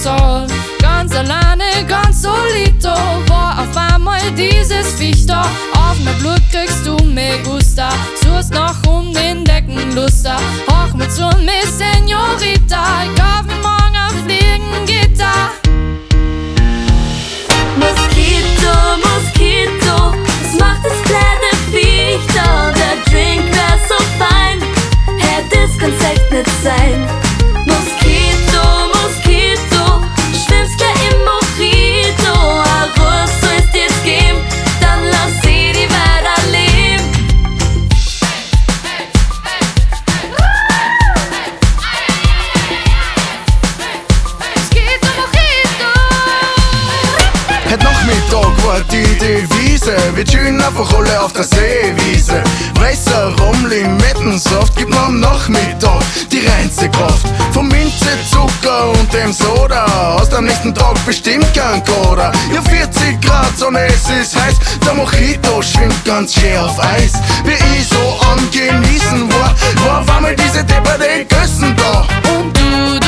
Saal. Ganz alleine, ganz solito, war auf einmal dieses Viech da. Auf mein Blut kriegst du me gusta, suchst nach den Deckenluster. Hoch mit zu mir, Senorita, ich kauf mir morgen ein Fliegengitter. Moskito, Moskito, was macht das kleine Viech da? Der Drink wär so fein, das kann's echt nicht sein. Moskito, Moskito, schwimmst gleich im Mojito. A Ruhe soll's jetzt geben, dann lass sie die weiterleben. Moskito, Mojito. Heute Nachmittag war die Devise, wir chillen einfach alle auf der Seewiese. Weißer Rum, Limettensaft gibt mir am Nachmittag die reinste Kraft. Vom Minze, Zucker und dem Soda hast am nächsten Tag bestimmt keinen Koda. Ja, 40 Grad Sonne, es ist heiß, der Mojito schwimmt ganz schön auf Eis. Wie ich so am Genießen war auf einmal diese depperte Gössen da. Und du